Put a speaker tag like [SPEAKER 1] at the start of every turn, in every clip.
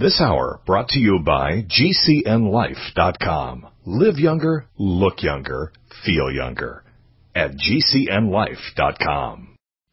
[SPEAKER 1] This hour brought to you by GCNLife.com. Live younger, look younger, feel younger at GCNLife.com.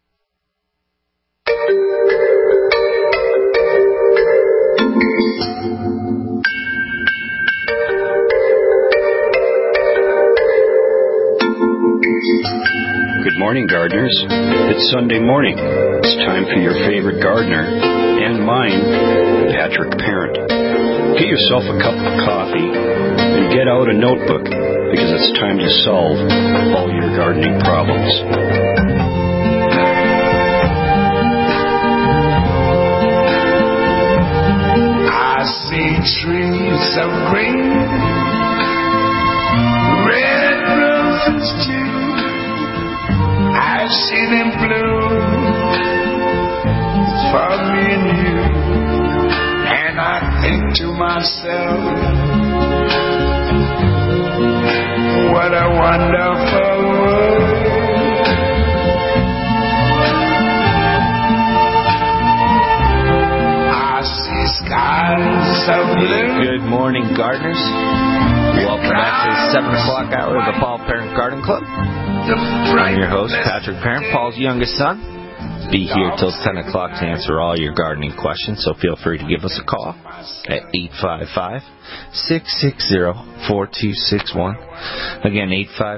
[SPEAKER 2] Good morning, gardeners. It's Sunday morning. It's time for your favorite gardener and mine, Patrick Parent. Get yourself a cup of coffee and get out a notebook because it's time to solve all your gardening problems.
[SPEAKER 3] I see trees of green, red roses too. I see them bloom for me and you, and I think to myself, what a wonderful world. I see skies of blue.
[SPEAKER 4] Good morning, gardeners. Welcome back to the 7 o'clock hour of the Paul Parent Garden Club. I'm your host, Patrick Parent, Paul's youngest son. Be here till 10 o'clock to answer all your gardening questions, so feel free to give us a call at 855-660-4261. Again,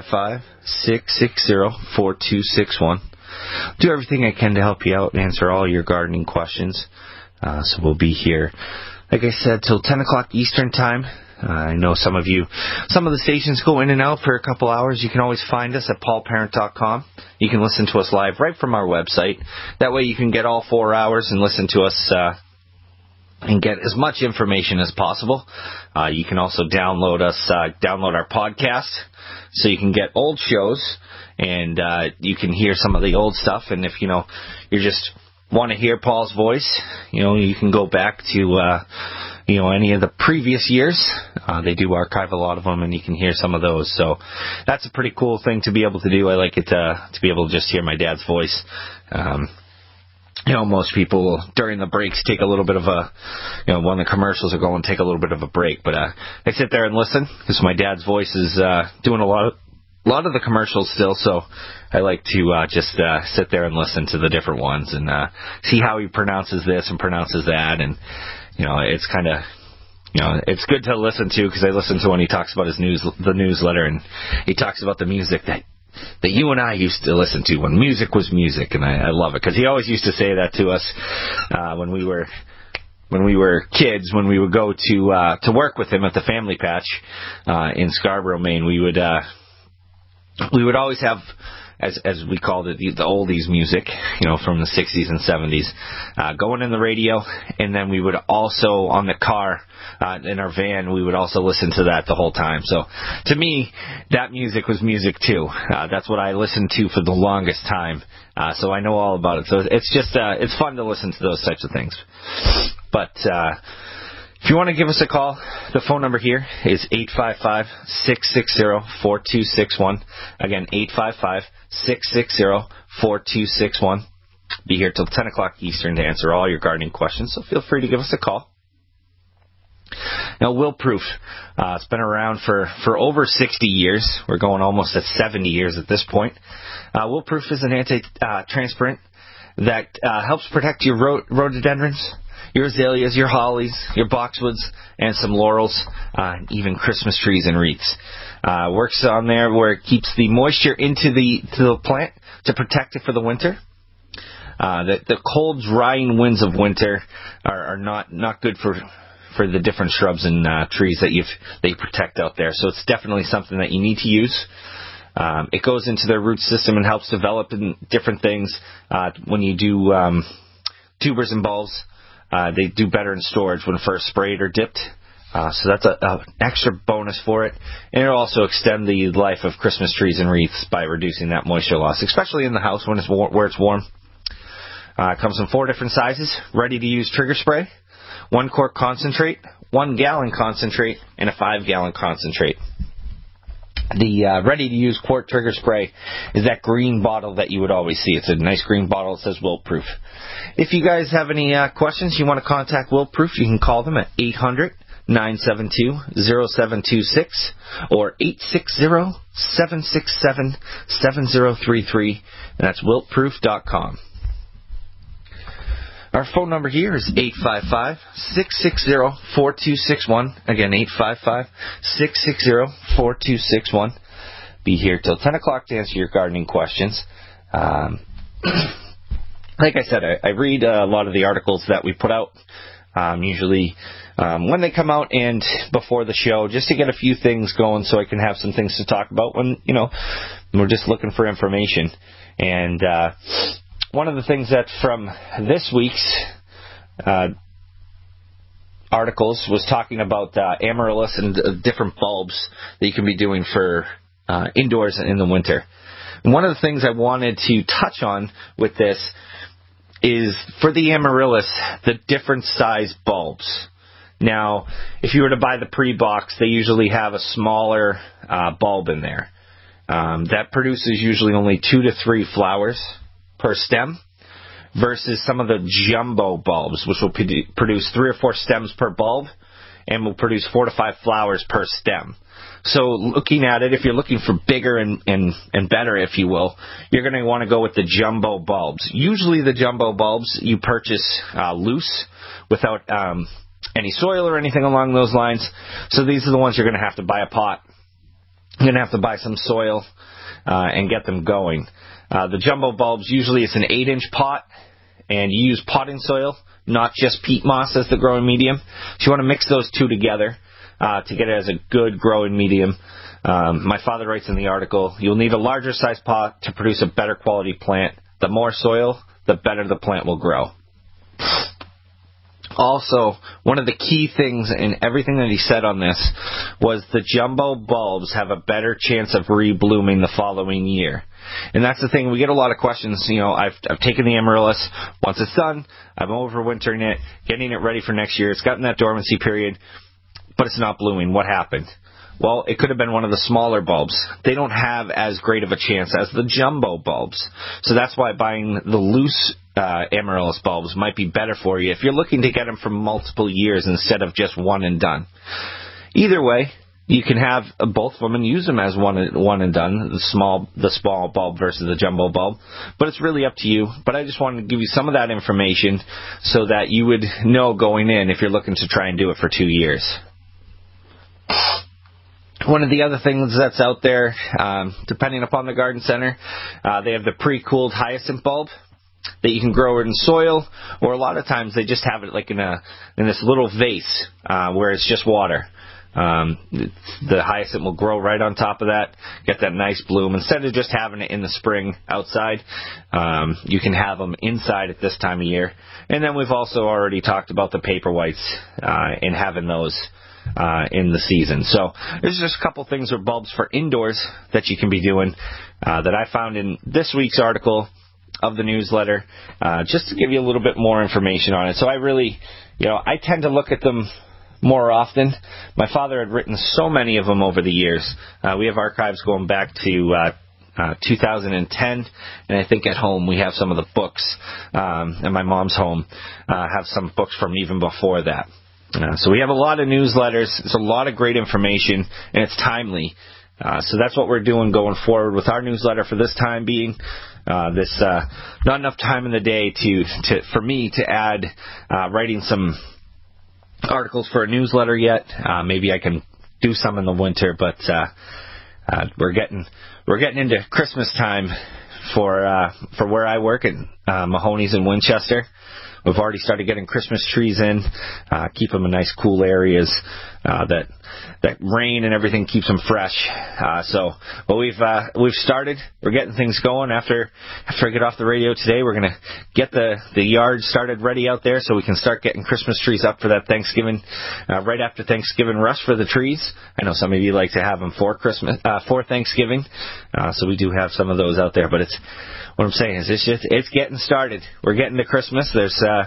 [SPEAKER 4] 855-660-4261. Do everything I can to help you out and answer all your gardening questions. So we'll be here, like I said, till 10 o'clock Eastern Time. I know some of the stations go in and out for a couple hours. You can always find us at paulparent.com. You can listen to us live right from our website. That way you can get all 4 hours and listen to us and get as much information as possible. You can also download our podcast, so you can get old shows and you can hear some of the old stuff. And if you just want to hear Paul's voice, you can go back to any of the previous years. They do archive a lot of them, and you can hear some of those. So that's a pretty cool thing to be able to do. I like it to be able to just hear my dad's voice. Most people will, during the breaks, take a little bit of when the commercials are going, take a little bit of a break. But I sit there and listen because my dad's voice is doing a lot of the commercials still. So I like to just sit there and listen to the different ones and see how he pronounces this and pronounces that. And it's kind of, it's good to listen to because I listen to when he talks about the newsletter, and he talks about the music that you and I used to listen to when music was music, and I love it because he always used to say that to us when we were kids. When we would go to work with him at the Family Patch in Scarborough, Maine, we would always have, as we called it, the oldies music, from the 60s and 70s, going in the radio, and then we would also, on the car, in our van, we would also listen to that the whole time. So, to me, that music was music too. That's what I listened to for the longest time, so I know all about it. So it's just, it's fun to listen to those types of things. But, if you want to give us a call, the phone number here is 855-660-4261. Again, 855-660-4261. Be here till 10 o'clock Eastern to answer all your gardening questions, so feel free to give us a call. Now, Wilt-Proof, it's been around for over 60 years. We're going almost at 70 years at this point. Wilt-Proof is an anti-transpirant that helps protect your rhododendrons, your azaleas, your hollies, your boxwoods, and some laurels, and even Christmas trees and wreaths. Works on there where it keeps the moisture into the plant to protect it for the winter. The cold, drying winds of winter are not good for the different shrubs and trees that you protect out there. So it's definitely something that you need to use. It goes into their root system and helps develop in different things. When you do tubers and bulbs, they do better in storage when first sprayed or dipped. So that's an extra bonus for it. And it'll also extend the life of Christmas trees and wreaths by reducing that moisture loss, especially in the house when where it's warm. It comes in 4 different sizes: ready-to-use trigger spray, 1 quart concentrate, 1 gallon concentrate, and a 5 gallon concentrate. The ready-to-use quart trigger spray is that green bottle that you would always see. It's a nice green bottle. It says Wilt-Proof. If you guys have any questions, you want to contact Wilt-Proof, you can call them at 800-972-0726 or 860-767-7033, and that's wiltproof.com. Our phone number here is 855-660-4261. Again, 855-660-4261. Be here till 10 o'clock to answer your gardening questions. Like I said, I read a lot of the articles that we put out, usually when they come out and before the show, just to get a few things going so I can have some things to talk about when, we're just looking for information. And one of the things that from this week's articles was talking about amaryllis and different bulbs that you can be doing for indoors in the winter. And one of the things I wanted to touch on with this is for the amaryllis, the different size bulbs. Now, if you were to buy the pre-box, they usually have a smaller bulb in there. That produces usually only 2 to 3 flowers per stem, versus some of the jumbo bulbs, which will produce 3 or 4 stems per bulb and will produce 4 to 5 flowers per stem. So looking at it, if you're looking for bigger and better, if you will, you're going to want to go with the jumbo bulbs. Usually the jumbo bulbs you purchase loose without any soil or anything along those lines. So these are the ones you're going to have to buy a pot. You're going to have to buy some soil and get them going. The jumbo bulbs, usually it's an 8-inch pot, and you use potting soil, not just peat moss as the growing medium. So you want to mix those two together to get it as a good growing medium. My father writes in the article, you'll need a larger size pot to produce a better quality plant. The more soil, the better the plant will grow. Also, one of the key things in everything that he said on this was the jumbo bulbs have a better chance of reblooming the following year. And that's the thing, we get a lot of questions. I've taken the amaryllis. Once it's done, I'm overwintering it, getting it ready for next year. It's gotten that dormancy period, but it's not blooming. What happened? Well, it could have been one of the smaller bulbs. They don't have as great of a chance as the jumbo bulbs. So that's why buying the loose amaryllis bulbs might be better for you if you're looking to get them for multiple years instead of just one and done. Either way, you can have both of them and use them as one and done, the small bulb versus the jumbo bulb. But it's really up to you. But I just wanted to give you some of that information so that you would know going in if you're looking to try and do it for 2 years. One of the other things that's out there, depending upon the garden center, they have the pre-cooled hyacinth bulb that you can grow in soil, or a lot of times they just have it like in this little vase where it's just water. The hyacinth will grow right on top of that, get that nice bloom. Instead of just having it in the spring outside, you can have them inside at this time of year. And then we've also already talked about the paper whites and having those in the season. So there's just a couple things with bulbs for indoors that you can be doing that I found in this week's article of the newsletter, just to give you a little bit more information on it. So I really, I tend to look at them more often. My father had written so many of them over the years. We have archives going back to 2010, and I think at home we have some of the books, and my mom's home have some books from even before that. So we have a lot of newsletters. It's a lot of great information, and it's timely. So that's what we're doing going forward with our newsletter for this time being. Not enough time in the day for me to add writing some articles for a newsletter yet. Maybe I can do some in the winter, but we're getting into Christmas time for where I work at Mahoney's in Winchester. We've already started getting Christmas trees in, keep them in nice cool areas, that rain and everything keeps them fresh. But we've started. We're getting things going. After I get off the radio today, we're gonna get the yard started ready out there so we can start getting Christmas trees up for that Thanksgiving, right after Thanksgiving rush for the trees. I know some of you like to have them for Thanksgiving, so we do have some of those out there. But what I'm saying is it's getting started. We're getting to Christmas. There's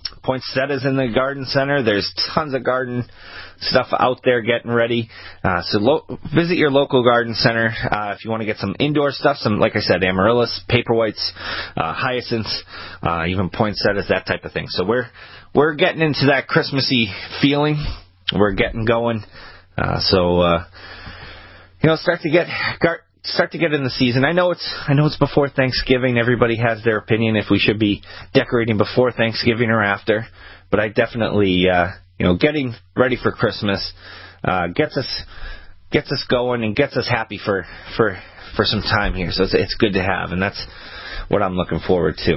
[SPEAKER 4] Poinsettias in the garden center. There's tons of garden stuff out there getting ready. So visit your local garden center if you want to get some indoor stuff. Some, like I said, amaryllis, paperwhites, hyacinths, even poinsettias, that type of thing. So we're getting into that Christmassy feeling. We're getting going. Start to get in the season. I know it's before Thanksgiving. Everybody has their opinion if we should be decorating before Thanksgiving or after. But I definitely, getting ready for Christmas gets us going and gets us happy for some time here. So it's good to have, and that's what I'm looking forward to.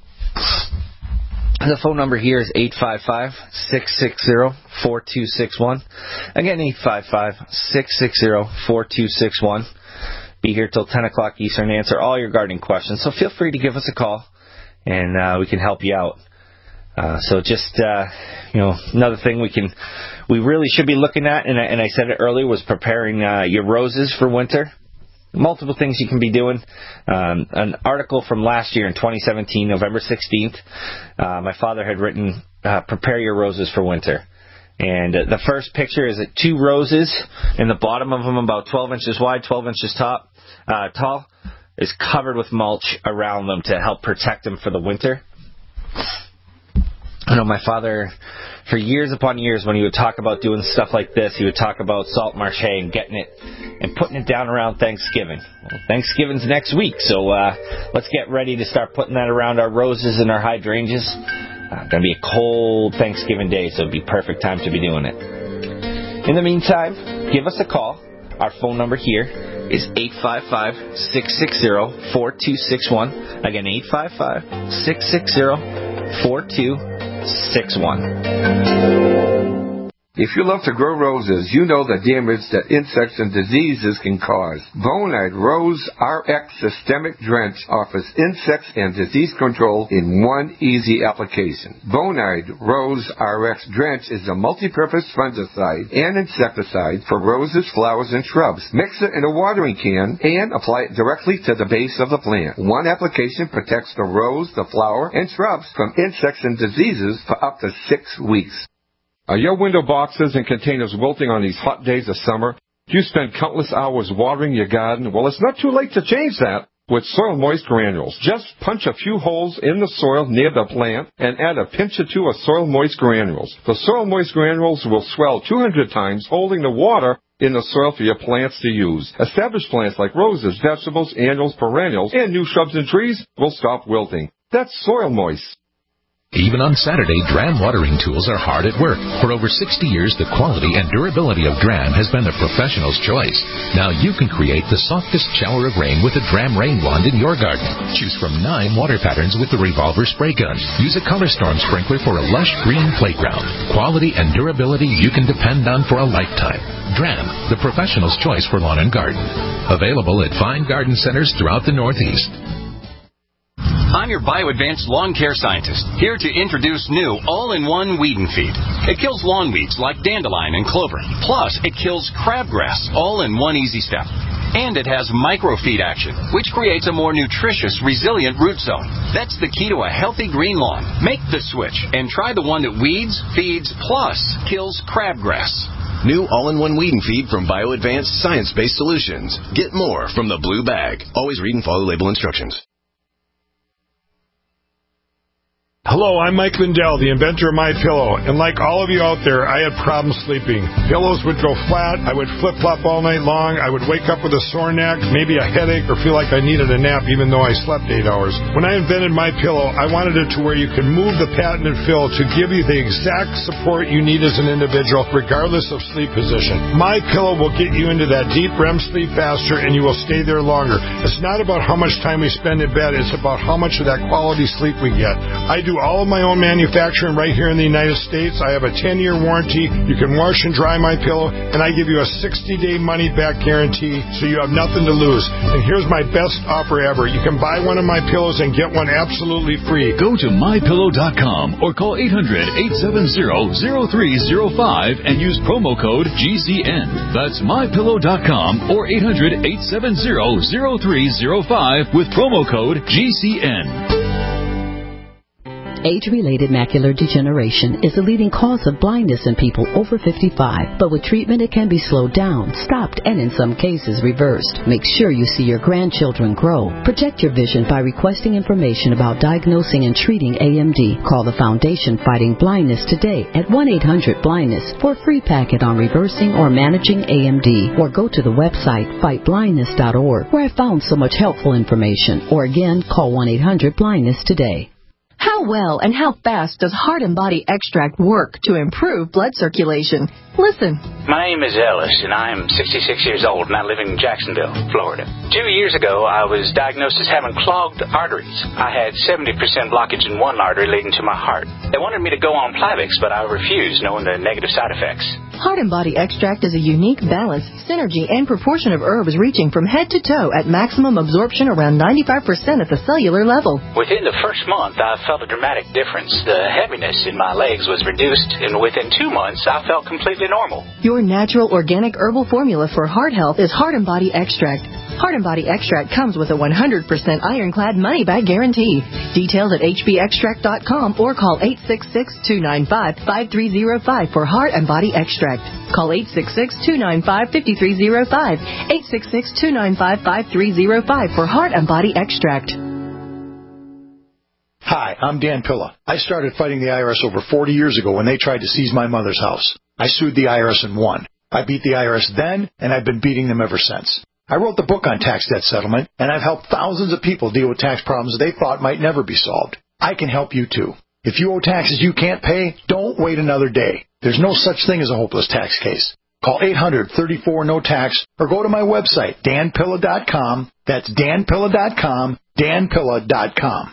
[SPEAKER 4] The phone number here is 855-660-4261. Again, 855-660-4261. Be here till 10 o'clock Eastern, answer all your gardening questions. So feel free to give us a call, and we can help you out. Another thing we really should be looking at, and I said it earlier, was preparing your roses for winter. Multiple things you can be doing. An article from last year in 2017, November 16th, my father had written, prepare your roses for winter. And the first picture is 2 roses, and the bottom of them about 12 inches wide, 12 inches tall, is covered with mulch around them to help protect them for the winter. I know my father, for years upon years, when he would talk about doing stuff like this, he would talk about salt marsh hay and getting it and putting it down around Thanksgiving. Well, Thanksgiving's next week, so let's get ready to start putting that around our roses and our hydrangeas. Going to be a cold Thanksgiving day, so it'd be perfect time to be doing it. In the meantime, give us a call. Our phone number here is 855-660-4261. Again, 855-660-4261.
[SPEAKER 5] If you love to grow roses, you know the damage that insects and diseases can cause. Bonide Rose RX Systemic Drench offers insects and disease control in one easy application. Bonide Rose RX Drench is a multi-purpose fungicide and insecticide for roses, flowers, and shrubs. Mix it in a watering can and apply it directly to the base of the plant. One application protects the rose, the flower, and shrubs from insects and diseases for up to 6 weeks.
[SPEAKER 6] Are your window boxes and containers wilting on these hot days of summer? Do you spend countless hours watering your garden? Well, it's not too late to change that with Soil Moist Granules. Just punch a few holes in the soil near the plant and add a pinch or 2 of Soil Moist Granules. The Soil Moist Granules will swell 200 times, holding the water in the soil for your plants to use. Established plants like roses, vegetables, annuals, perennials, and new shrubs and trees will stop wilting. That's Soil Moist.
[SPEAKER 7] Even on Saturday, Dram watering tools are hard at work. For over 60 years, the quality and durability of Dram has been the professional's choice. Now you can create the softest shower of rain with a Dram rain wand in your garden. Choose from 9 water patterns with the revolver spray gun. Use a Color Storm sprinkler for a lush green playground. Quality and durability you can depend on for a lifetime. Dram, the professional's choice for lawn and garden. Available at fine garden centers throughout the Northeast.
[SPEAKER 8] I'm your BioAdvanced lawn care scientist, here to introduce new all-in-one weed and feed. It kills lawn weeds like dandelion and clover. Plus, it kills crabgrass, all in one easy step. And it has microfeed action, which creates a more nutritious, resilient root zone. That's the key to a healthy green lawn. Make the switch and try the one that weeds, feeds, plus kills crabgrass.
[SPEAKER 9] New all-in-one weed and feed from BioAdvanced Science-Based Solutions. Get more from the blue bag. Always read and follow label instructions.
[SPEAKER 10] Hello, I'm Mike Lindell, the inventor of MyPillow, and like all of you out there, I had problems sleeping. Pillows would go flat, I would flip-flop all night long, I would wake up with a sore neck, maybe a headache, or feel like I needed a nap even though I slept 8 hours. When I invented MyPillow, I wanted it to where you can move the patented fill to give you the exact support you need as an individual, regardless of sleep position. MyPillow will get you into that deep REM sleep faster, and you will stay there longer. It's not about how much time we spend in bed, it's about how much of that quality sleep we get. I do all of my own manufacturing right here in the United States. I have a 10-year warranty. You can wash and dry my pillow, and I give you a 60-day money-back guarantee, so you have nothing to lose. And here's my best offer ever. You can buy one of my pillows and get one absolutely free.
[SPEAKER 11] Go to MyPillow.com or call 800-870-0305 and use promo code GCN. That's MyPillow.com or 800-870-0305 with promo code GCN.
[SPEAKER 12] Age-related macular degeneration is the leading cause of blindness in people over 55, but with treatment it can be slowed down, stopped, and in some cases reversed. Make sure you see your grandchildren grow. Protect your vision by requesting information about diagnosing and treating AMD. Call the Foundation Fighting Blindness today at 1-800-BLINDNESS for a free packet on reversing or managing AMD, or go to the website fightblindness.org, where I found so much helpful information. Or again, call 1-800-BLINDNESS today.
[SPEAKER 13] How well and how fast does Heart and Body Extract work to improve blood circulation? Listen.
[SPEAKER 14] My name is Ellis, and I am 66 years old, and I live in Jacksonville, Florida. 2 years ago, I was diagnosed as having clogged arteries. I had 70% blockage in one artery leading to my heart. They wanted me to go on Plavix, but I refused, knowing the negative side effects.
[SPEAKER 13] Heart and Body Extract is a unique balance, synergy, and proportion of herbs reaching from head to toe at maximum absorption around 95% at the cellular level.
[SPEAKER 14] Within the first month, I felt a dramatic difference. The heaviness in my legs was reduced, and within 2 months, I felt completely normal.
[SPEAKER 13] Your natural organic herbal formula for heart health is Heart and Body Extract. Heart and Body Extract comes with a 100% ironclad money-back guarantee. Details at hbextract.com or call 866-295-5305 for Heart and Body Extract. Call 866-295-5305. 866-295-5305 for Heart and Body Extract.
[SPEAKER 15] Hi, I'm Dan Pilla. I started fighting the IRS over 40 years ago when they tried to seize my mother's house. I sued the IRS and won. I beat the IRS then, and I've been beating them ever since. I wrote the book on tax debt settlement, and I've helped thousands of people deal with tax problems they thought might never be solved. I can help you, too. If you owe taxes you can't pay, don't wait another day. There's no such thing as a hopeless tax case. Call 800-34-NO-TAX or go to my website, danpilla.com. That's danpilla.com, danpilla.com.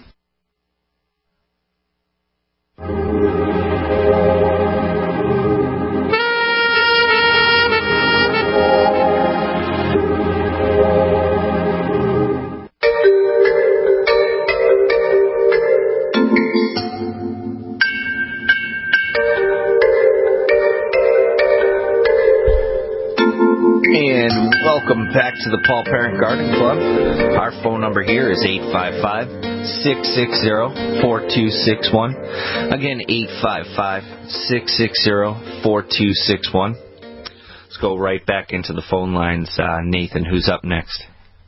[SPEAKER 4] And welcome back to the Paul Parent Garden Club. Our phone number here is 855-660-4261. Again, 855-660-4261. Let's go right back into the phone lines. Nathan, who's up next?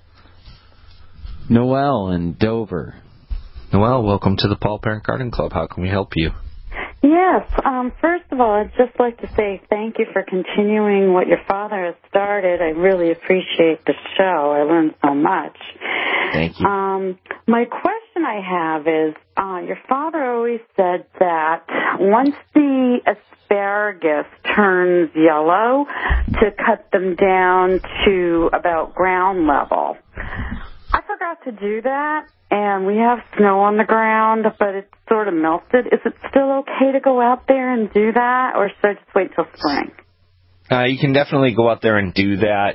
[SPEAKER 16] Noel in Dover.
[SPEAKER 4] Noel, welcome to the Paul Parent Garden Club. How can we help you?
[SPEAKER 17] Yes. First of all, I'd just like to say thank you for continuing what your father has started. I really appreciate the show. I learned so much.
[SPEAKER 4] Thank you.
[SPEAKER 17] My question I have is, your father always said that once the asparagus turns yellow, to cut them down to about ground level. I forgot to do that, and we have snow on the ground, but it's sort of melted. Is it still okay to go out there and do that, or should I just wait till spring?
[SPEAKER 4] You can definitely go out there and do that.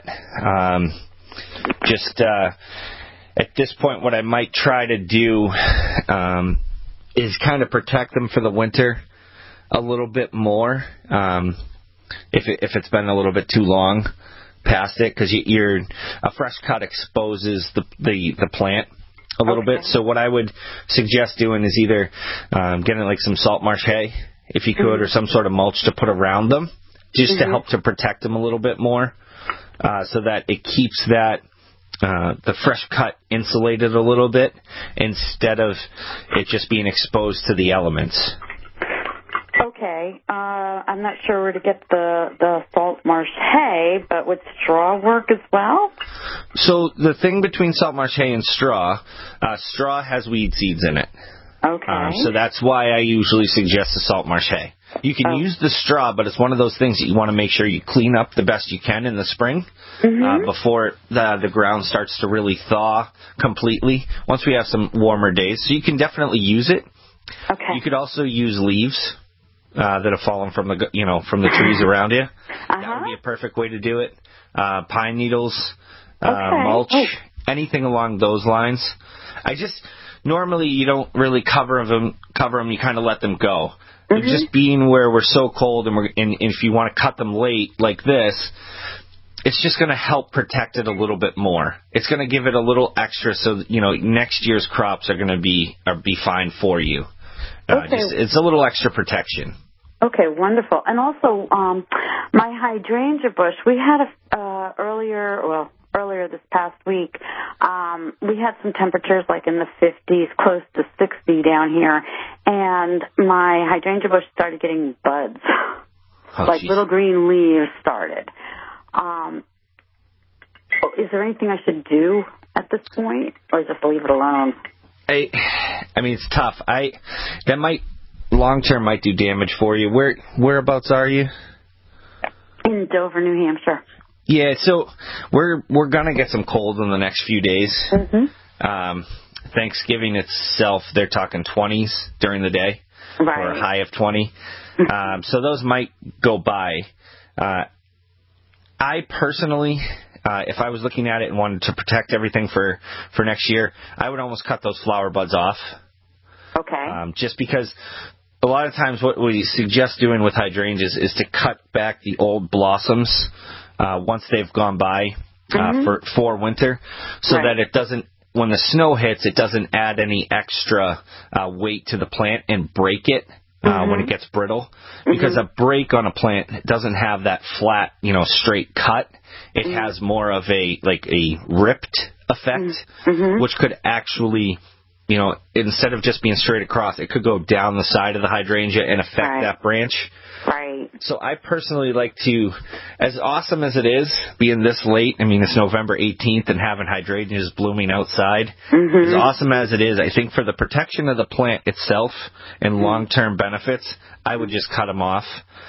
[SPEAKER 4] At this point, what I might try to do is kind of protect them for the winter a little bit more, if it's been a little bit too long past it, because a fresh cut exposes the plant a little bit. So what I would suggest doing is either getting like some salt marsh hay, if you could, or some sort of mulch to put around them, just to help to protect them a little bit more, so that it keeps the fresh cut insulated a little bit instead of it just being exposed to the elements.
[SPEAKER 17] Okay. I'm not sure where to get the salt marsh hay, but would straw work as well?
[SPEAKER 4] So the thing between salt marsh hay and straw has weed seeds in it.
[SPEAKER 17] Okay.
[SPEAKER 4] So that's why I usually suggest the salt marsh hay. You can use the straw, but it's one of those things that you want to make sure you clean up the best you can in the spring, before the ground starts to really thaw completely, once we have some warmer days. So you can definitely use it.
[SPEAKER 17] Okay.
[SPEAKER 4] You could also use leaves that have fallen from the trees around you. That would be a perfect way to do it. Pine needles, mulch, anything along those lines. Normally you don't really cover them. You kind of let them go. Just being where we're so cold, and if you want to cut them late like this, it's just going to help protect it a little bit more. It's going to give it a little extra, so next year's crops are going to be fine for you. It's a little extra protection.
[SPEAKER 17] Okay, wonderful. And also, my hydrangea bush, we had earlier this past week, we had some temperatures like in the 50s, close to 60 down here, and my hydrangea bush started getting buds, little green leaves started. Is there anything I should do at this point, or just leave it alone?
[SPEAKER 4] I mean, it's tough. That might long-term might do damage for you. Whereabouts are you?
[SPEAKER 17] In Dover, New Hampshire.
[SPEAKER 4] Yeah, so we're gonna get some cold in the next few days. Mm-hmm. Thanksgiving itself, they're talking 20s during the day, or a high of 20. So those might go by. I personally, if I was looking at it and wanted to protect everything for next year, I would almost cut those flower buds off.
[SPEAKER 17] Okay.
[SPEAKER 4] Just because a lot of times what we suggest doing with hydrangeas is to cut back the old blossoms once they've gone by for winter, so that it doesn't, when the snow hits, it doesn't add any extra weight to the plant and break it when it gets brittle. Because a break on a plant doesn't have that flat, straight cut. It has more of a ripped effect, which could actually, instead of just being straight across, it could go down the side of the hydrangea and affect that branch.
[SPEAKER 17] Right.
[SPEAKER 4] So I personally like to, as awesome as it is, being this late, I mean, it's November 18th and having hydrangeas blooming outside, as awesome as it is, I think for the protection of the plant itself and long-term benefits, I would just cut them off.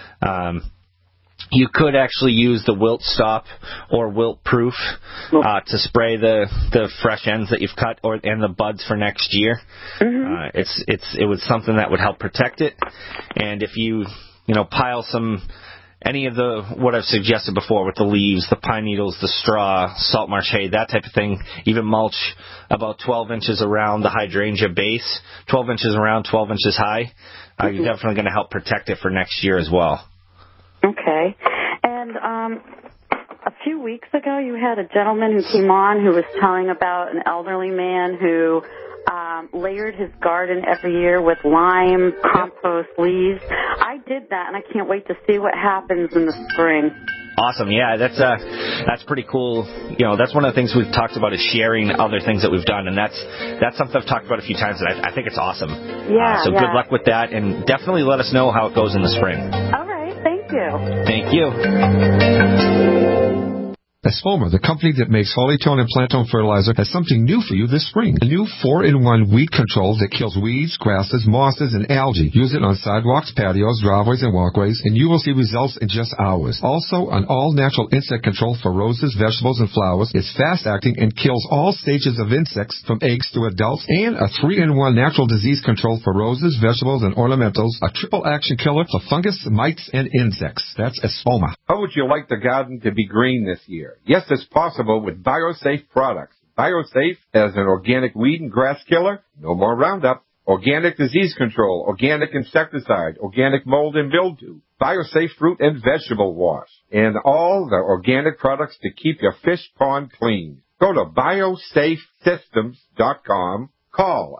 [SPEAKER 4] You could actually use the Wilt Stop or Wilt Proof to spray the fresh ends that you've cut and the buds for next year. It was something that would help protect it. And if you pile any of what I've suggested before with the leaves, the pine needles, the straw, salt marsh hay, that type of thing, even mulch about 12 inches around the hydrangea base, 12 inches around, 12 inches high, you're definitely going to help protect it for next year as well.
[SPEAKER 17] Okay. And a few weeks ago, you had a gentleman who came on who was telling about an elderly man who layered his garden every year with lime, compost, leaves. I did that, and I can't wait to see what happens in the spring.
[SPEAKER 4] Awesome. Yeah, that's pretty cool. That's one of the things we've talked about is sharing other things that we've done, and that's something I've talked about a few times, and I think it's awesome.
[SPEAKER 17] Yeah.
[SPEAKER 4] So good luck with that, and definitely let us know how it goes in the spring.
[SPEAKER 17] All right. Thank you.
[SPEAKER 4] Thank you.
[SPEAKER 6] Espoma, the company that makes Hollytone and Plantone fertilizer, has something new for you this spring. A new 4-in-1 weed control that kills weeds, grasses, mosses, and algae. Use it on sidewalks, patios, driveways, and walkways, and you will see results in just hours. Also, an all-natural insect control for roses, vegetables, and flowers. It's fast-acting and kills all stages of insects from eggs to adults. And a 3-in-1 natural disease control for roses, vegetables, and ornamentals. A triple-action killer for fungus, mites, and insects. That's Espoma.
[SPEAKER 5] How would you like the garden to be green this year? Yes, it's possible with BioSafe products. BioSafe as an organic weed and grass killer, no more Roundup, organic disease control, organic insecticide, organic mold and mildew, BioSafe fruit and vegetable wash, and all the organic products to keep your fish pond clean. Go to biosafesystems.com, call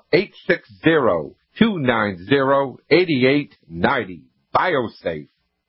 [SPEAKER 5] 860-290-8890. BioSafe.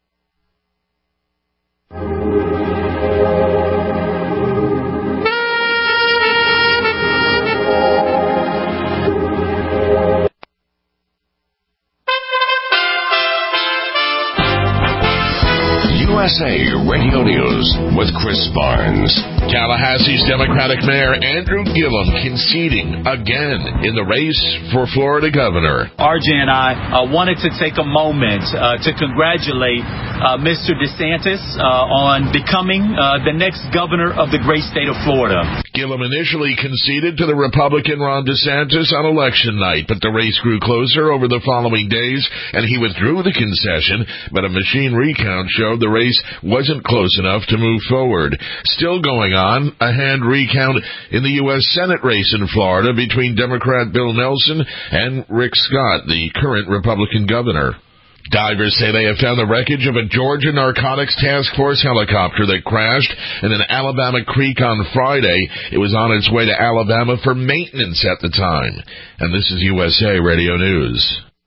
[SPEAKER 16] USA Radio News with Chris Barnes. Tallahassee's Democratic Mayor Andrew Gillum conceding again in the race for Florida governor.
[SPEAKER 18] RJ and I wanted to take a moment to congratulate Mr. DeSantis on becoming the next governor of the great state of Florida.
[SPEAKER 16] Gillum initially conceded to the Republican Ron DeSantis on election night, but the race grew closer over the following days, and he withdrew the concession, but a machine recount showed the race wasn't close enough to move forward. Still going on, a hand recount in the U.S. Senate race in Florida between Democrat Bill Nelson and Rick Scott, the current Republican governor. Divers say they have found the wreckage of a Georgia Narcotics Task Force helicopter that crashed in an Alabama creek on Friday. It was on its way to Alabama for maintenance at the time. And this is USA Radio News.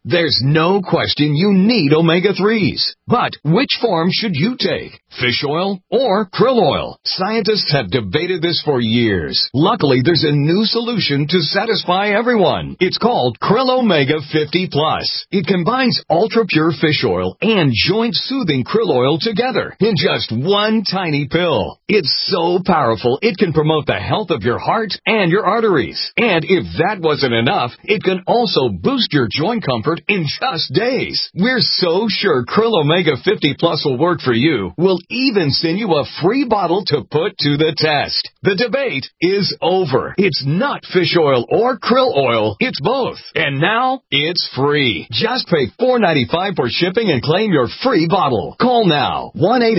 [SPEAKER 19] There's no question you need omega-3s. But which form should you take? Fish oil or krill oil? Scientists have debated this for years. Luckily, there's a new solution to satisfy everyone. It's called Krill Omega 50 Plus. It combines ultra-pure fish oil and joint-soothing krill oil together in just one tiny pill. It's so powerful, it can promote the health of your heart and your arteries. And if that wasn't enough, it can also boost your joint comfort in just days. We're so sure Krill Omega 50 Plus will work for you. We'll even send you a free bottle to put to the test. The debate is over. It's not fish oil or krill oil. It's both. And now, it's free. Just pay $4.95 for shipping and claim your free bottle. Call now.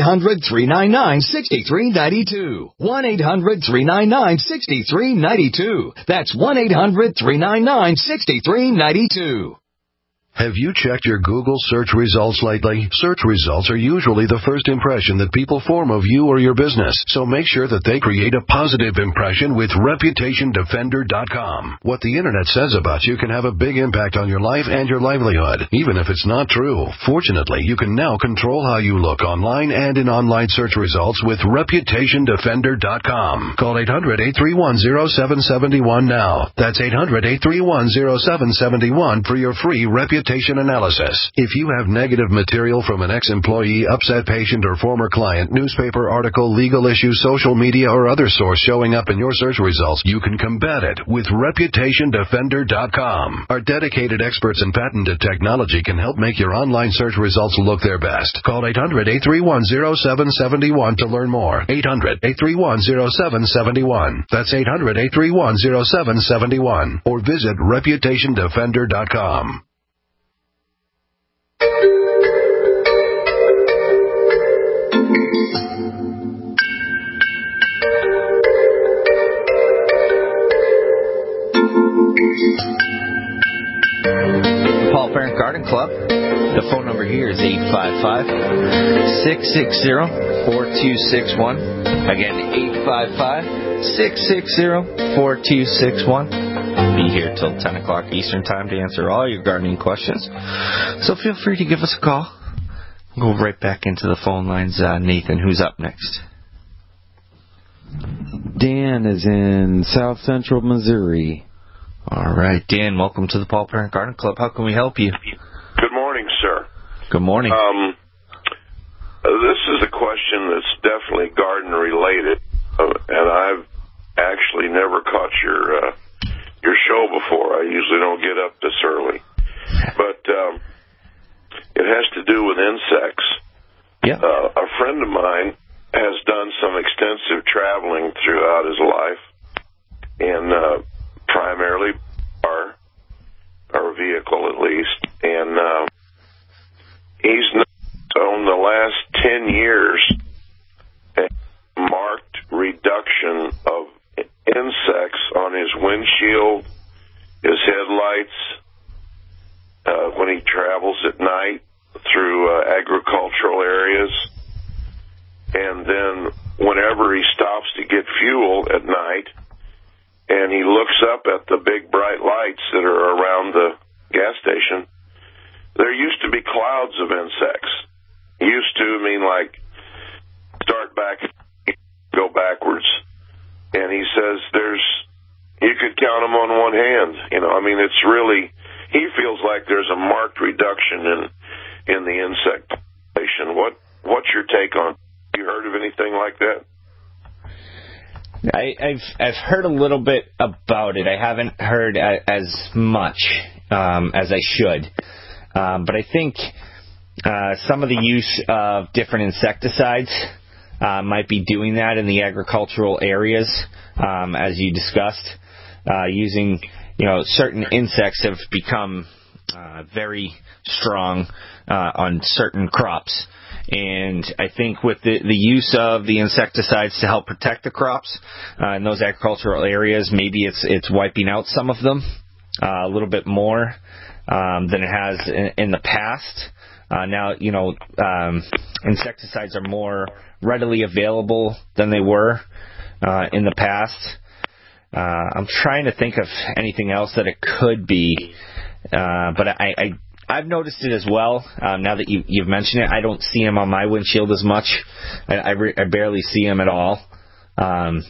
[SPEAKER 19] 1-800-399-6392. 1-800-399-6392. That's 1-800-399-6392.
[SPEAKER 20] Have you checked your Google search results lately? Search results are usually the first impression that people form of you or your business, so make sure that they create a positive impression with ReputationDefender.com. What the Internet says about you can have a big impact on your life and your livelihood, even if it's not true. Fortunately, you can now control how you look online and in online search results with ReputationDefender.com. Call 800-831-0771 now. That's 800-831-0771 for your free reputation analysis. If you have negative material from an ex-employee, upset patient, or former client, newspaper article, legal issue, social media, or other source showing up in your search results, you can combat it with ReputationDefender.com. Our dedicated experts in patented technology can help make your online search results look their best. Call 800-831-0771 to learn more. 800-831-0771. That's 800-831-0771. Or visit ReputationDefender.com.
[SPEAKER 4] Paul Parent Garden Club. The phone number here is 855-660-4261. Again, 855-660-4261. Be here till 10 o'clock Eastern Time to answer all your gardening questions. So feel free to give us a call. We'll go right back into the phone lines. Nathan, who's up next?
[SPEAKER 21] Dan is in South Central Missouri.
[SPEAKER 4] All right, Dan, welcome to the Paul Parent Garden Club. How can we help you?
[SPEAKER 22] Good morning, sir.
[SPEAKER 4] Good morning.
[SPEAKER 22] This is a question that's definitely garden related, and I've actually never caught your show before. I usually don't get up this early, but it has to do with insects.
[SPEAKER 4] Yeah.
[SPEAKER 22] A friend of mine has done some extensive traveling throughout his life, and primarily our vehicle at least, and he's on the last 10 years a marked reduction of insects on his windshield, his headlights, when he travels at night through agricultural areas, and then whenever he stops to get fuel at night and he looks up at the big bright lights that are around the gas station, there used to be clouds of insects. Used to mean like start back, go backwards. And he says you could count them on one hand. It's really, he feels like there's a marked reduction in the insect population. What's your take on? You heard of anything like that?
[SPEAKER 4] I've heard a little bit about it. I haven't heard as much as I should. But I think some of the use of different insecticides might be doing that in the agricultural areas, as you discussed. Using, certain insects have become very strong on certain crops. And I think with the use of the insecticides to help protect the crops in those agricultural areas, maybe it's wiping out some of them a little bit more than it has in the past. Now, insecticides are more readily available than they were in the past. I'm trying to think of anything else that it could be, but I I've noticed it as well. Now that you've mentioned it, I don't see them on my windshield as much. I barely see them at all. I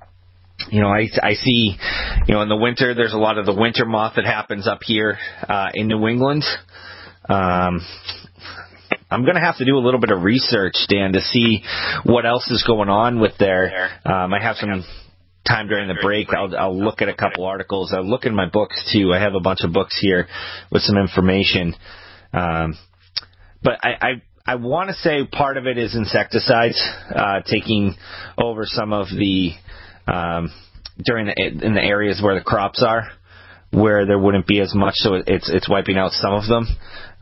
[SPEAKER 4] see, in the winter, there's a lot of the winter moth that happens up here in New England. I'm going to have to do a little bit of research, Dan, to see what else is going on with there. I have some time during the break. I'll look at a couple articles. I'll look in my books, too. I have a bunch of books here with some information. But I want to say part of it is insecticides taking over some of the in the areas where the crops are, where there wouldn't be as much, so it's wiping out some of them.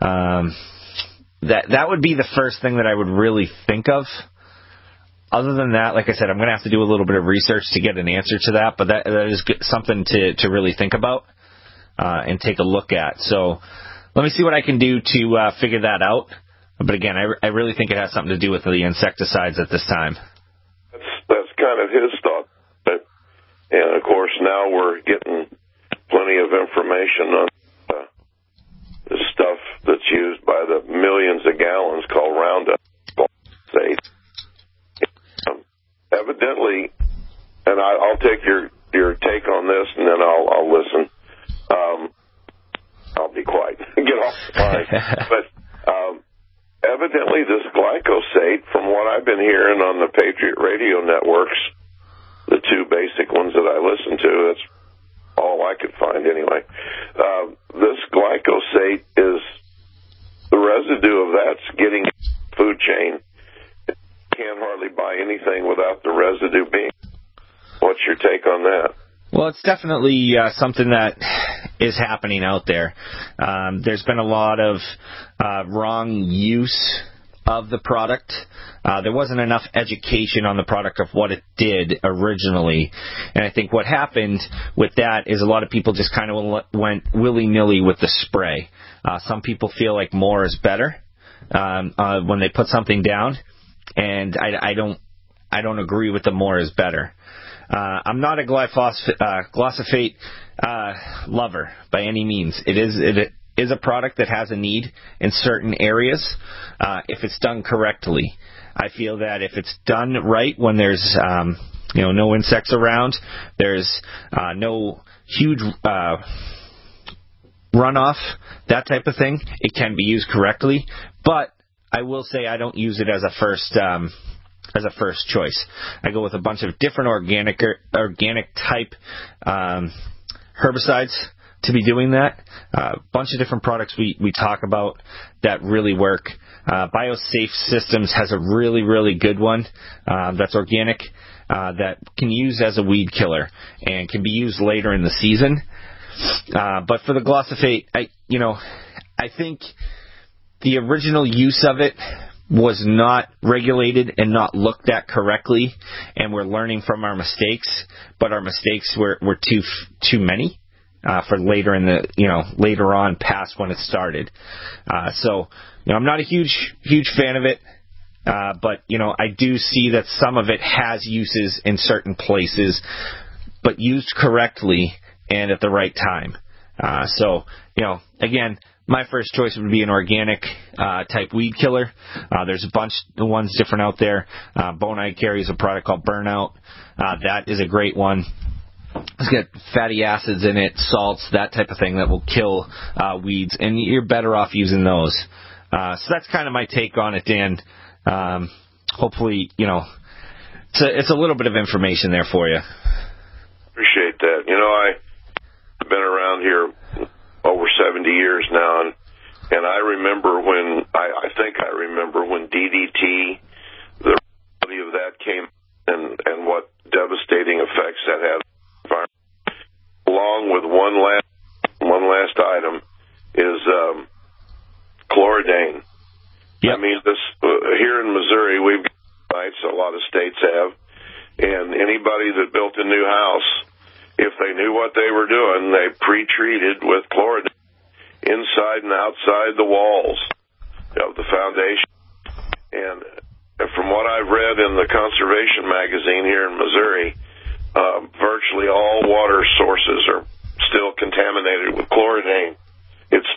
[SPEAKER 4] That would be the first thing that I would really think of. Other than that, like I said, I'm going to have to do a little bit of research to get an answer to that, but that is something to really think about and take a look at. So let me see what I can do to figure that out. But again, I really think it has something to do with the insecticides at this time.
[SPEAKER 22] That's kind of his thought. And, of course, now we're getting plenty of information on the stuff that's used by the millions of gallons called Roundup. Evidently, and I'll take your take on this, and then I'll listen. I'll be quiet. Get off the line. But evidently, this glyphosate, from what I've been hearing on the Patriot Radio networks, the two basic ones that I listen to, that's all I could find anyway. This glyphosate is the residue of that's getting food chain. Can't hardly buy anything without the residue being. What's your take on that?
[SPEAKER 4] Well, it's definitely something that is happening out there. There's been a lot of wrong use of the product. There wasn't enough education on the product of what it did originally. And I think what happened with that is a lot of people just kind of went willy-nilly with the spray. Some people feel like more is better when they put something down. And I don't agree with the more is better. I'm not a glyphosate lover by any means. It is a product that has a need in certain areas if it's done correctly. I feel that if it's done right, when there's no insects around, there's no huge runoff, that type of thing, it can be used correctly. But I will say I don't use it as a first choice. I go with a bunch of different organic type herbicides to be doing that. A bunch of different products we talk about that really work. BioSafe Systems has a really, really good one that's organic that can use as a weed killer and can be used later in the season. But for the glyphosate, I think the original use of it was not regulated and not looked at correctly, and we're learning from our mistakes, but our mistakes were too many for later later on past when it started. So I'm not a huge fan of it, but I do see that some of it has uses in certain places, but used correctly and at the right time. So again, my first choice would be an organic type weed killer. There's a bunch of ones different out there. Bonide carries a product called Burnout. That is a great one. It's got fatty acids in it, salts, that type of thing that will kill weeds, and you're better off using those. So that's kind of my take on it, Dan. Hopefully, it's a little bit of information there for you.
[SPEAKER 22] Appreciate that. I've been around here over 70 years now, and I remember when I think I remember when DDT, the reality of that came, and what devastating effects that had on the environment. Along with one last item is chloridane. Yep. I mean, this here in Missouri, we've got sites, a lot of states have, and anybody that built a new house, if they knew what they were doing, they pre-treated with chloridane inside and outside the walls of the foundation. And from what I've read in the conservation magazine here in Missouri, virtually all water sources are still contaminated with chloridane. It's still leaching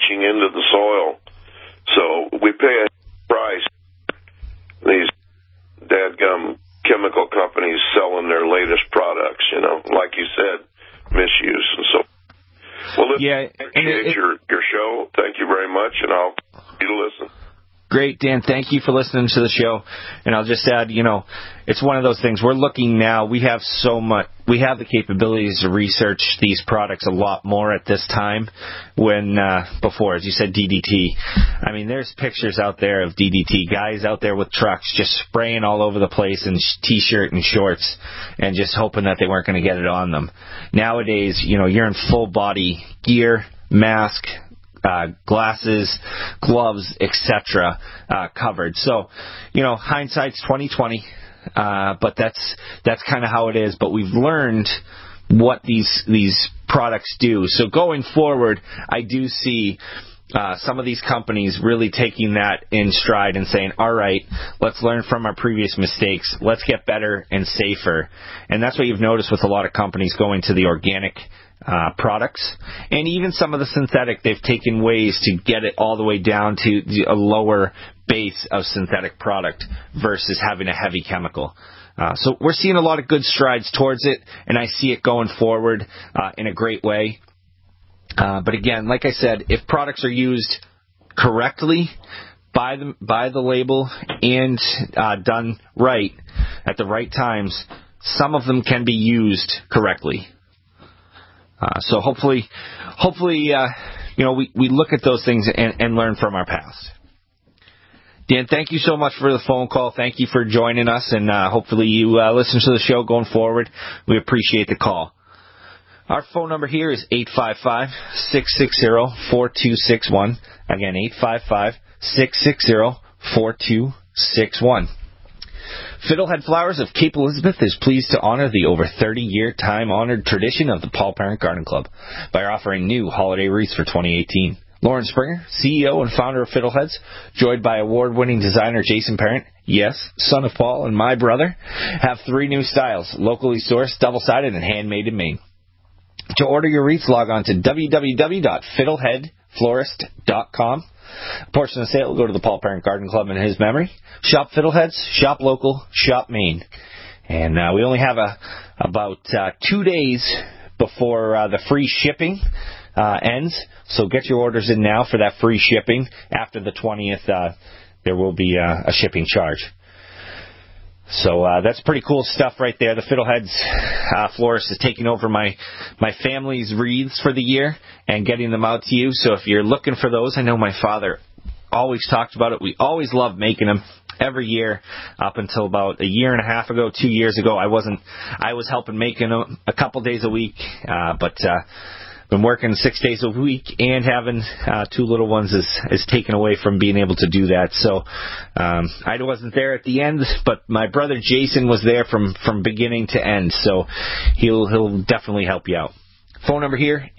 [SPEAKER 22] leaching into the soil. So we pay a price. These dadgum chemical companies selling their latest products, like you said, misuse and so. Well, I appreciate your show. Thank you very much, and I'll be to listen.
[SPEAKER 4] Great, Dan. Thank you for listening to the show. And I'll just add, it's one of those things. We're looking now. We have we have the capabilities to research these products a lot more at this time when before, as you said, DDT. I mean, there's pictures out there of DDT, guys out there with trucks just spraying all over the place in T-shirt and shorts and just hoping that they weren't going to get it on them. Nowadays, you're in full body gear, mask, glasses, gloves, etc., covered. So, hindsight's 20/20, but that's kind of how it is. But we've learned what these products do. So going forward, I do see some of these companies really taking that in stride and saying, all right, let's learn from our previous mistakes. Let's get better and safer. And that's what you've noticed with a lot of companies going to the organic products, and even some of the synthetic. They've taken ways to get it all the way down to a lower base of synthetic product versus having a heavy chemical. So we're seeing a lot of good strides towards it, and I see it going forward in a great way. But again, like I said, if products are used correctly by the label and done right at the right times, some of them can be used correctly. So hopefully, we look at those things and learn from our past. Dan, thank you so much for the phone call. Thank you for joining us, and hopefully you listen to the show going forward. We appreciate the call. Our phone number here is 855-660-4261. Again, 855-660-4261. Fiddlehead Flowers of Cape Elizabeth is pleased to honor the over 30-year time-honored tradition of the Paul Parent Garden Club by offering new holiday wreaths for 2018. Lauren Springer, CEO and founder of Fiddleheads, joined by award-winning designer Jason Parent, yes, son of Paul and my brother, have 3 new styles, locally sourced, double-sided, and handmade in Maine. To order your wreaths, log on to www.fiddleheadflorist.com. A portion of the sale will go to the Paul Parent Garden Club in his memory. Shop Fiddleheads, shop local, shop Maine. And we only have about 2 days before the free shipping ends. So get your orders in now for that free shipping. After the 20th, there will be a shipping charge. So that's pretty cool stuff right there. The Fiddleheads florist is taking over my family's wreaths for the year and getting them out to you. So if you're looking for those, I know my father always talked about it. We always loved making them every year up until about a year and a half ago, 2 years ago. I was helping making them a couple days a week, but been working 6 days a week, and having 2 little ones is taken away from being able to do that. So I wasn't there at the end, but my brother Jason was there from beginning to end. So he'll definitely help you out. Phone number here,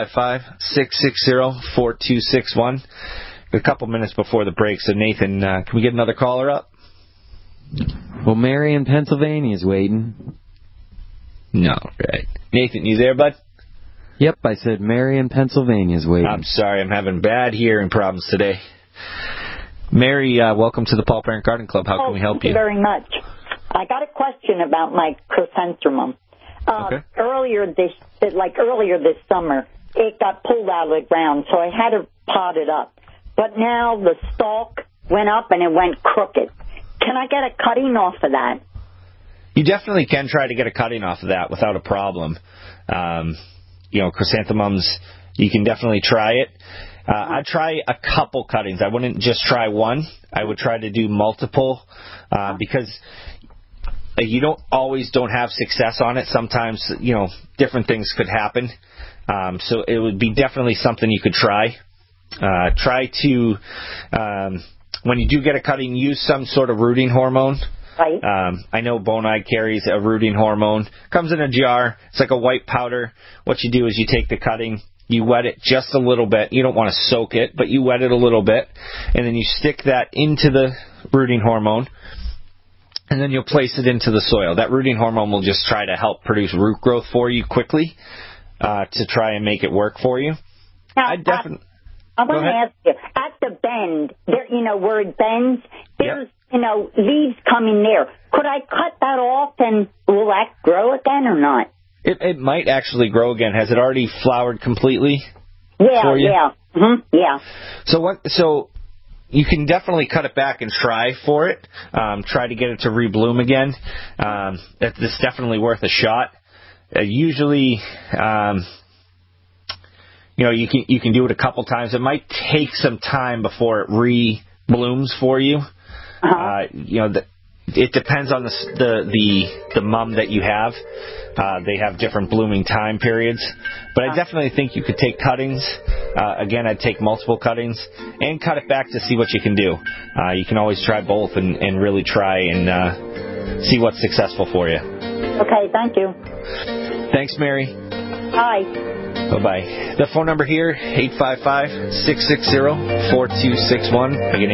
[SPEAKER 4] 855-660-4261. A couple minutes before the break. So Nathan, can we get another caller up?
[SPEAKER 21] Well, Mary in Pennsylvania is waiting.
[SPEAKER 4] No, right. Nathan, you there, bud?
[SPEAKER 21] Yep, I said Mary in Pennsylvania is waiting.
[SPEAKER 4] I'm sorry, I'm having bad hearing problems today. Mary, welcome to the Paul Parent Garden Club. How can we help you?
[SPEAKER 1] Thank you very much. I got a question about my chrysanthemum.
[SPEAKER 4] Okay.
[SPEAKER 1] Earlier this summer, it got pulled out of the ground, so I had to pot it up. But now the stalk went up and it went crooked. Can I get a cutting off of that?
[SPEAKER 4] You definitely can try to get a cutting off of that without a problem. Chrysanthemums, you can definitely try it. I'd try a couple cuttings. I wouldn't just try one. I would try to do multiple because you don't have success on it. Sometimes, different things could happen. So it would be definitely something you could try. Try to, when you do get a cutting, use some sort of rooting hormone.
[SPEAKER 1] Right.
[SPEAKER 4] I know Bonide carries a rooting hormone. Comes in a jar. It's like a white powder. What you do is you take the cutting, you wet it just a little bit. You don't want to soak it, but you wet it a little bit. And then you stick that into the rooting hormone. And then you'll place it into the soil. That rooting hormone will just try to help produce root growth for you quickly to try and make it work for you.
[SPEAKER 1] Now, I want to ask you, at the bend, there, where it bends, there's, leaves coming there. Could I cut that off and will that grow again or not?
[SPEAKER 4] It might actually grow again. Has it already flowered completely?
[SPEAKER 1] Yeah,
[SPEAKER 4] for you?
[SPEAKER 1] yeah. Mm-hmm, yeah.
[SPEAKER 4] So you can definitely cut it back and try for it. Try to get it to rebloom again. It's definitely worth a shot. Usually, you can do it a couple times. It might take some time before it re-blooms for you. It depends on the mum that you have. They have different blooming time periods. But I definitely think you could take cuttings. Again, I'd take multiple cuttings and cut it back to see what you can do. You can always try both and really try and see what's successful for you.
[SPEAKER 1] Okay, thank you.
[SPEAKER 4] Thanks, Mary.
[SPEAKER 1] Bye.
[SPEAKER 4] Bye-bye. The phone number here, 855-660-4261. Again,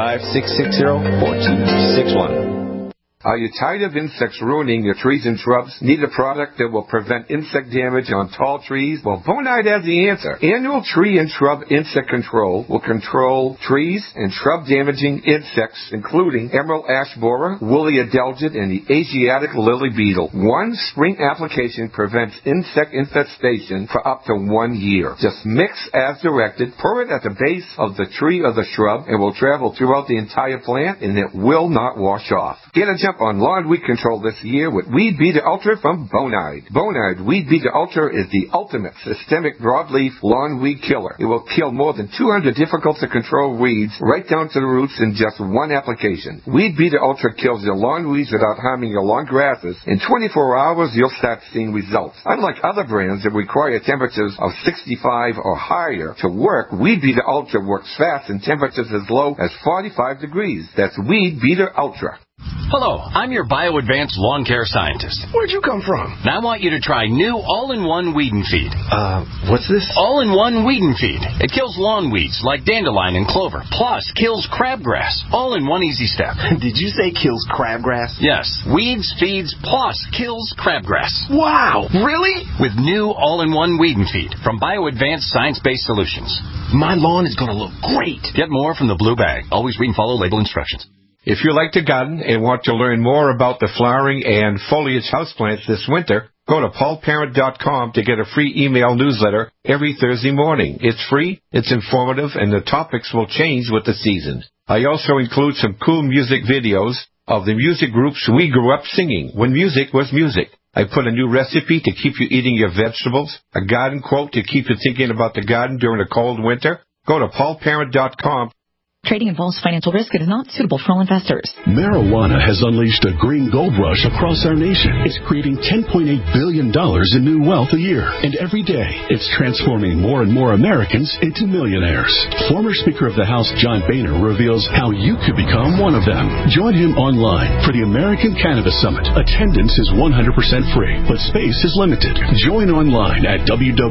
[SPEAKER 4] 855-660-4261.
[SPEAKER 5] Are you tired of insects ruining your trees and shrubs? Need a product that will prevent insect damage on tall trees? Well, Bonide has the answer. Annual Tree and Shrub Insect Control will control trees and shrub-damaging insects, including emerald ash borer, woolly adelgid, and the Asiatic lily beetle. One spring application prevents insect infestation for up to 1 year. Just mix as directed, pour it at the base of the tree or the shrub, and will travel throughout the entire plant, and it will not wash off. Get a jump on lawn weed control this year with Weed Beater Ultra from Bonide. Bonide Weed Beater Ultra is the ultimate systemic broadleaf lawn weed killer. It will kill more than 200 difficult-to-control weeds right down to the roots in just one application. Weed Beater Ultra kills your lawn weeds without harming your lawn grasses. In 24 hours, you'll start seeing results. Unlike other brands that require temperatures of 65 or higher to work, Weed Beater Ultra works fast in temperatures as low as 45 degrees. That's Weed Beater Ultra.
[SPEAKER 8] Hello, I'm your BioAdvanced lawn care scientist.
[SPEAKER 2] Where'd you come from?
[SPEAKER 8] Now I want you to try new all-in-one weed and feed.
[SPEAKER 2] What's this?
[SPEAKER 8] All-in-one weed and feed. It kills lawn weeds like dandelion and clover, plus kills crabgrass. All in one easy step.
[SPEAKER 2] Did you say kills crabgrass?
[SPEAKER 8] Yes. Weeds, feeds, plus kills crabgrass.
[SPEAKER 2] Wow, really?
[SPEAKER 8] With new all-in-one weed and feed from BioAdvanced science-based solutions.
[SPEAKER 2] My lawn is going to look great.
[SPEAKER 8] Get more from the blue bag. Always read and follow label instructions.
[SPEAKER 6] If you like to garden and want to learn more about the flowering and foliage houseplants this winter, go to paulparent.com to get a free email newsletter every Thursday morning. It's free, it's informative, and the topics will change with the seasons. I also include some cool music videos of the music groups we grew up singing when music was music. I put a new recipe to keep you eating your vegetables, a garden quote to keep you thinking about the garden during a cold winter. Go to paulparent.com.
[SPEAKER 3] Trading involves financial risk. It is not suitable for all investors.
[SPEAKER 23] Marijuana has unleashed a green gold rush across our nation. It's creating $10.8 billion in new wealth a year. And every day, it's transforming more and more Americans into millionaires. Former Speaker of the House John Boehner reveals how you could become one of them. Join him online for the American Cannabis Summit. Attendance is 100% free, but space is limited. Join online at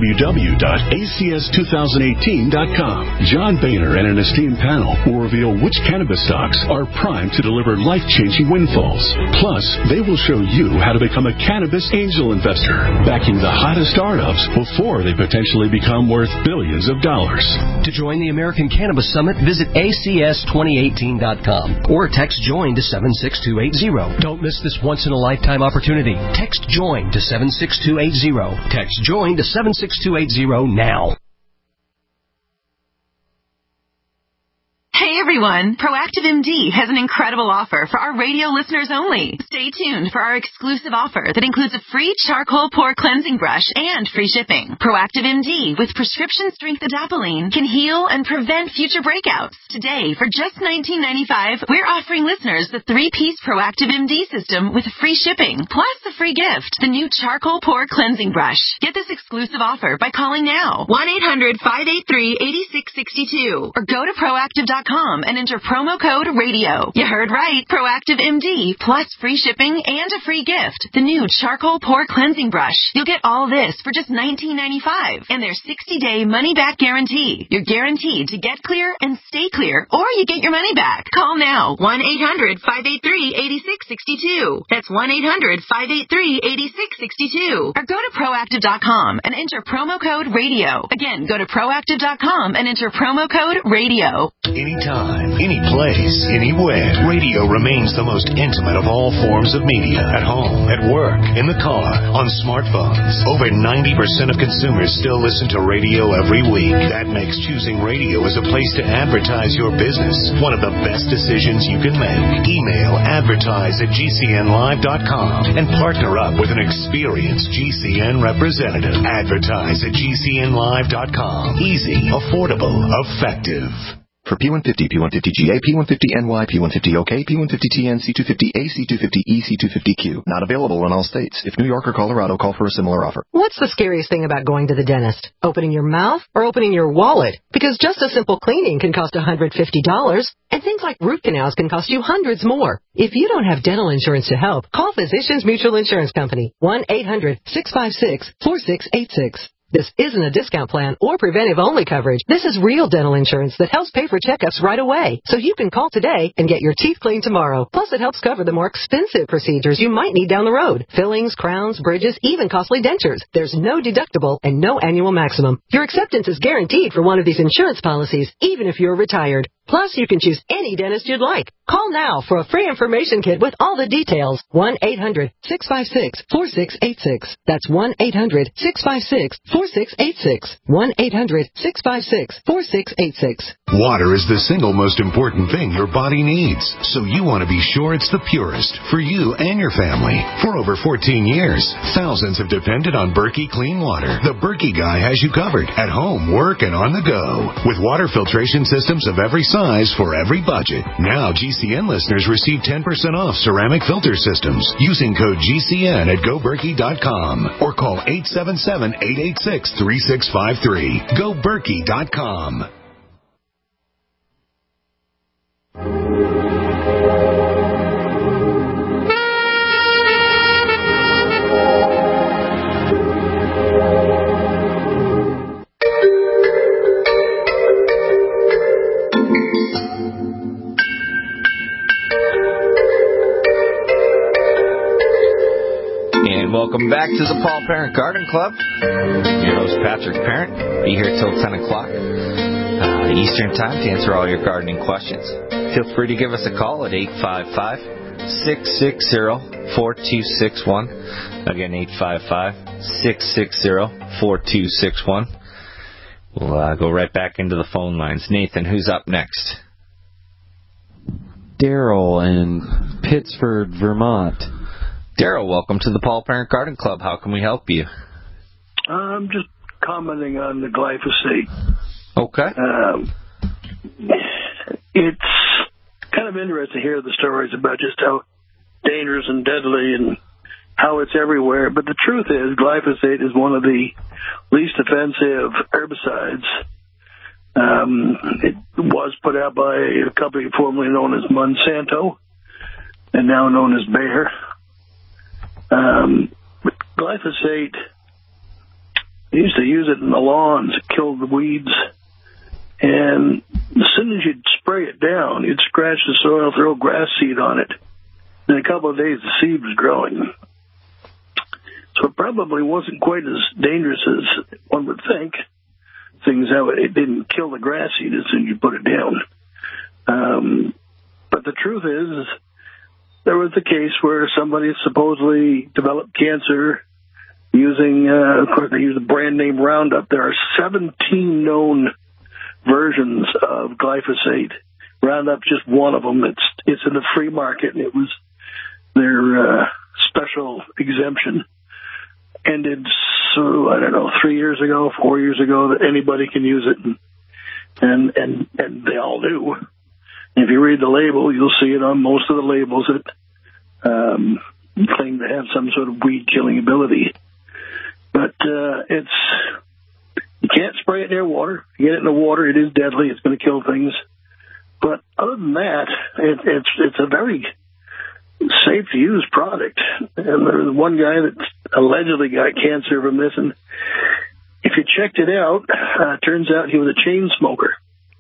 [SPEAKER 23] www.acs2018.com. John Boehner and an esteemed panel will reveal which cannabis stocks are primed to deliver life-changing windfalls. Plus, they will show you how to become a cannabis angel investor, backing the hottest startups before they potentially become worth billions of dollars.
[SPEAKER 24] To join the American Cannabis Summit, visit acs2018.com or text JOIN to 76280. Don't miss this once-in-a-lifetime opportunity. Text JOIN to 76280. Text JOIN to 76280 now.
[SPEAKER 25] Hey everyone, Proactive MD has an incredible offer for our radio listeners only. Stay tuned for our exclusive offer that includes a free charcoal pore cleansing brush and free shipping. Proactive MD with prescription strength adapalene can heal and prevent future breakouts. Today, for just $19.95, we're offering listeners the 3-piece Proactive MD system with free shipping, plus a free gift, the new charcoal pore cleansing brush. Get this exclusive offer by calling now, 1-800-583-8662, or go to proactive.com and enter promo code RADIO. You heard right. Proactive MD, plus free shipping and a free gift. The new charcoal pore cleansing brush. You'll get all this for just $19.95 and their 60-day money-back guarantee. You're guaranteed to get clear and stay clear, or you get your money back. Call now. 1-800-583-8662. That's 1-800-583-8662. Or go to Proactive.com and enter promo code RADIO. Again, go to Proactive.com and enter promo code RADIO.
[SPEAKER 7] Anytime, any place, anywhere, radio remains the most intimate of all forms of media. At home, at work, in the car, on smartphones. Over 90% of consumers still listen to radio every week. That makes choosing radio as a place to advertise your business one of the best decisions you can make. Email advertise@gcnlive.com and partner up with an experienced GCN representative. Advertise@gcnlive.com. Easy, affordable, effective.
[SPEAKER 2] For P150, P150GA, P150NY, P150OK, P150TN, C250A, C250E, C250Q. Not available in all states. If New York or Colorado, call for a similar offer.
[SPEAKER 13] What's the scariest thing about going to the dentist? Opening your mouth or opening your wallet? Because just a simple cleaning can cost $150, and things like root canals can cost you hundreds more. If you don't have dental insurance to help, call Physicians Mutual Insurance Company. 1-800-656-4686. This isn't a discount plan or preventive-only coverage. This is real dental insurance that helps pay for checkups right away. So you can call today and get your teeth cleaned tomorrow. Plus, it helps cover the more expensive procedures you might need down the road. Fillings, crowns, bridges, even costly dentures. There's no deductible and no annual maximum. Your acceptance is guaranteed for one of these insurance policies, even if you're retired. Plus, you can choose any dentist you'd like. Call now for a free information kit with all the details. 1-800-656-4686. That's 1-800-656-4686. 1-800-656-4686.
[SPEAKER 7] Water is the single most important thing your body needs, so you want to be sure it's the purest for you and your family. For over 14 years, thousands have depended on Berkey Clean Water. The Berkey guy has you covered at home, work, and on the go. With water filtration systems of every size for every budget. Now GCN listeners receive 10% off ceramic filter systems using code GCN at GoBerkey.com or call 877-886-3653. GoBerkey.com.
[SPEAKER 4] Welcome back to the Paul Parent Garden Club. Your host, Patrick Parent. Be here till 10 o'clock Eastern Time to answer all your gardening questions. Feel free to give us a call at 855-660-4261. Again, 855-660-4261. We'll go right back into the phone lines. Nathan, who's up next?
[SPEAKER 21] Daryl in Pittsford, Vermont.
[SPEAKER 4] Daryl, welcome to the Paul Parent Garden Club. How can we help you?
[SPEAKER 9] I'm just commenting on the glyphosate.
[SPEAKER 4] Okay.
[SPEAKER 9] It's kind of interesting to hear the stories about just how dangerous and deadly and how it's everywhere. But the truth is, glyphosate is one of the least offensive herbicides. It was put out by a company formerly known as Monsanto and now known as Bayer. But glyphosate, they used to use it in the lawns to kill the weeds, and as soon as you'd spray it down, you'd scratch the soil, throw grass seed on it. In a couple of days, the seed was growing. So it probably wasn't quite as dangerous as one would think, seeing as how it didn't kill the grass seed as soon as you put it down. But the truth is, there was a case where somebody supposedly developed cancer using, of course, they use the brand name Roundup. There are 17 known versions of glyphosate. Roundup's just one of them. It's in the free market, and it was their special exemption. Ended, 4 years ago, that anybody can use it, and they all do. If you read the label, you'll see it on most of the labels that claim to have some sort of weed-killing ability. But you can't spray it near water. If you get it in the water, it is deadly. It's going to kill things. But other than that, it's a very safe to use product. And there was one guy that allegedly got cancer from this, and if you checked it out, it turns out he was a chain smoker.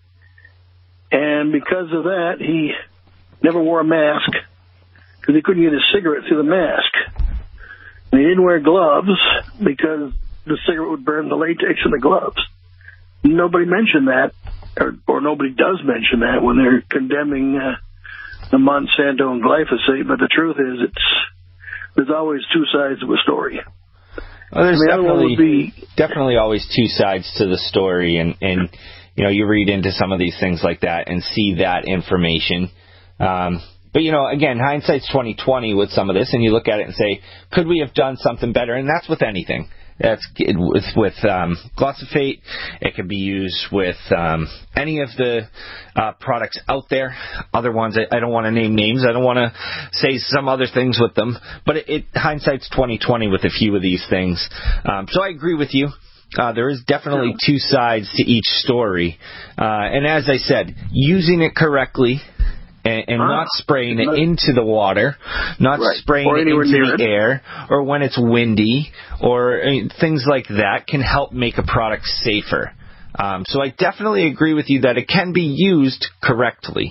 [SPEAKER 9] And because of that, he never wore a mask because he couldn't get his cigarette through the mask. And he didn't wear gloves because the cigarette would burn the latex in the gloves. Nobody mentioned that, or nobody does mention that when they're condemning the Monsanto and glyphosate. But the truth is, there's always two sides of a story.
[SPEAKER 4] Well, there's definitely always two sides to the story, and you know, you read into some of these things like that and see that information. But, you know, again, hindsight's 20/20 with some of this, and you look at it and say, could we have done something better? And that's with anything. That's with glyphosate. It can be used with any of the products out there. Other ones, I don't want to name names. I don't want to say some other things with them. But hindsight's 20/20 with a few of these things. So I agree with you. There is definitely two sides to each story. And as I said, using it correctly and not spraying it into the water, not spraying it into the air, or when it's windy, or things like that can help make a product safer. So I definitely agree with you that it can be used correctly.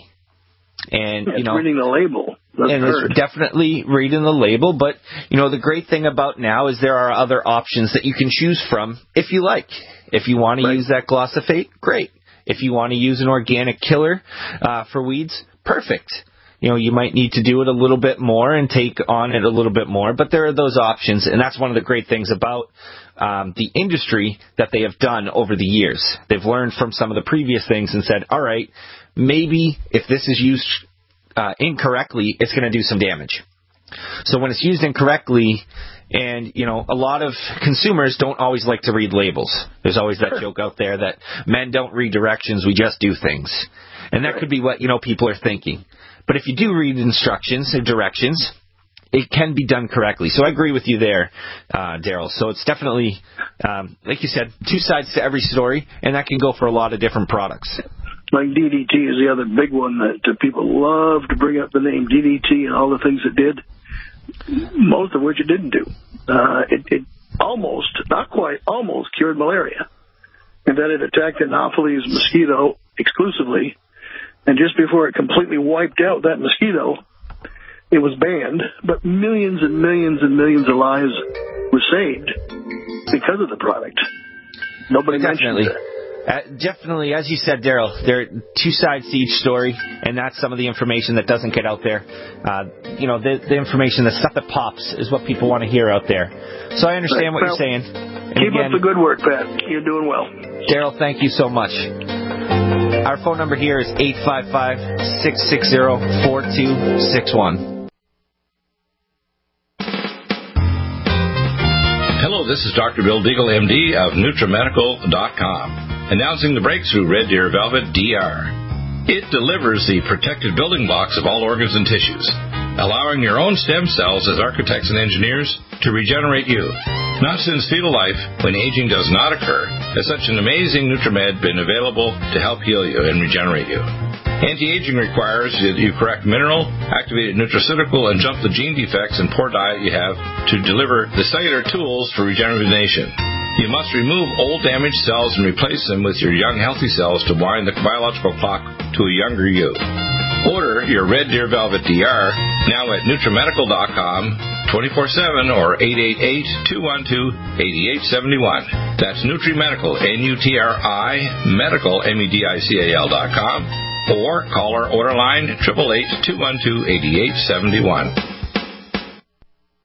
[SPEAKER 4] And
[SPEAKER 9] it's reading the label.
[SPEAKER 4] It's definitely reading the label, but you know, the great thing about now is there are other options that you can choose from if you like. If you want to use that glyphosate, great. If you want to use an organic killer for weeds, perfect. You know, you might need to do it a little bit more and take on it a little bit more, but there are those options, and that's one of the great things about the industry that they have done over the years. They've learned from some of the previous things and said, all right, maybe if this is used incorrectly, it's going to do some damage. So when it's used incorrectly, and, you know, a lot of consumers don't always like to read labels. There's always that joke out there that men don't read directions, we just do things. And that could be what, you know, people are thinking. But if you do read instructions or directions, it can be done correctly. So I agree with you there, Daryl. So it's definitely, like you said, two sides to every story, and that can go for a lot of different products.
[SPEAKER 9] Like DDT is the other big one that people love to bring up the name DDT and all the things it did, most of which it didn't do. It almost, not quite, almost cured malaria. And then it attacked Anopheles mosquito exclusively. And just before it completely wiped out that mosquito, it was banned. But millions and millions and millions of lives were saved because of the product. Nobody mentioned it.
[SPEAKER 4] Definitely, as you said, Daryl, there are two sides to each story, and that's some of the information that doesn't get out there. You know, the information, the stuff that pops is what people want to hear out there. So I understand what you're saying. And
[SPEAKER 9] keep up the good work, Pat. You're doing well.
[SPEAKER 4] Daryl, thank you so much. Our phone number here is 855-660-4261.
[SPEAKER 10] Hello, this is Dr. Bill Deagle, MD of NutriMedical.com. Announcing the breakthrough Red Deer Velvet DR. It delivers the protected building blocks of all organs and tissues, allowing your own stem cells as architects and engineers to regenerate you. Not since fetal life, when aging does not occur, has such an amazing NutriMed been available to help heal you and regenerate you. Anti-aging requires that you correct mineral, activated nutraceutical, and jump the gene defects and poor diet you have to deliver the cellular tools for regeneration. You must remove old damaged cells and replace them with your young healthy cells to wind the biological clock to a younger you. Order your Red Deer Velvet DR now at NutriMedical.com 24/7 or 888-212-8871. That's NutriMedical, N-U-T-R-I, Medical, MEDICAL.com, or call our order line 888-212-8871.